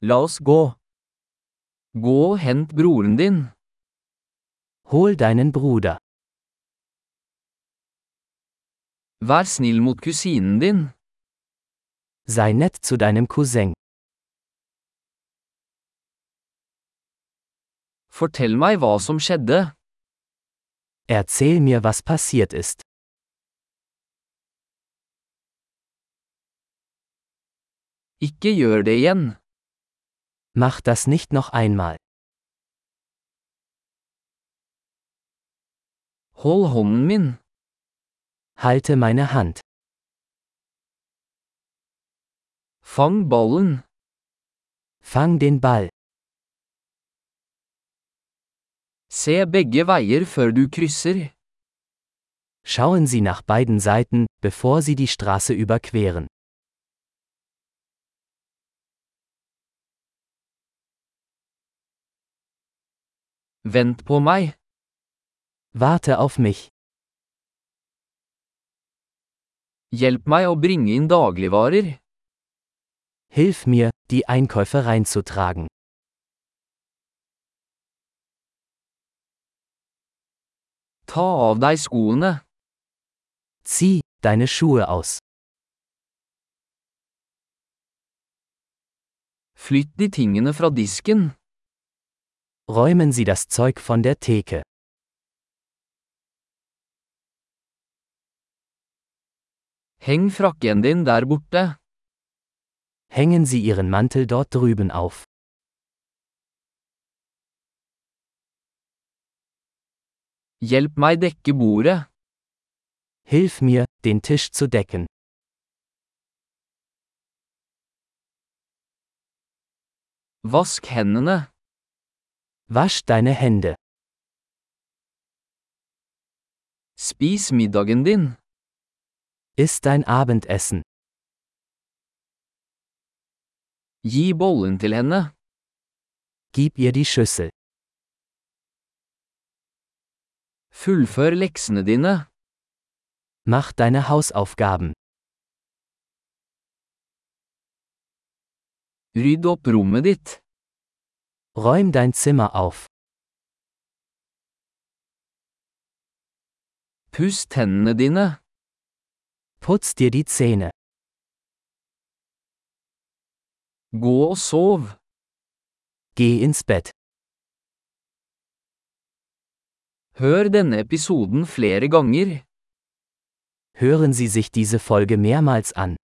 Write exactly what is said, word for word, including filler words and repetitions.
La oss gå. Gå og hent broren din. Hol deinen Bruder. Vær snill mot kusinen din. Sei nett zu deinem Cousin. Fortell meg hva som skjedde. Erzähl mir, was passiert ist. Ikke gjør det igjen. Mach das nicht noch einmal. Hold hånden min. Halte meine Hand. Fang ballen. Fang den Ball. Se begge veier før du krysser. Schauen Sie nach beiden Seiten, bevor Sie die Straße überqueren. Vent på meg. Warte auf mich. Hjelp meg å bringe inn dagligvarer. Hilf mir, die Einkäufe reinzutragen. Ta av deg skoene. Zieh deine Schuhe aus. Flytt de tingene fra disken. Räumen Sie das Zeug von der Theke. Heng frakken din der borte. Hängen Sie Ihren Mantel dort drüben auf. Hjelp meg dekke bordet. Hilf mir, den Tisch zu decken. Vask hendene. Wasch deine Hände. Spis middagen din. Iss dein Abendessen. Gi bollen til henne. Gib ihr die Schüssel. Fullfør leksene dine. Mach deine Hausaufgaben. Rydd opp rommet ditt. Räum dein Zimmer auf. Puss tennene dine. Putz dir die Zähne. Gå og sov. Geh ins Bett. Hør denne episoden flere ganger. Hören Sie sich diese Folge mehrmals an.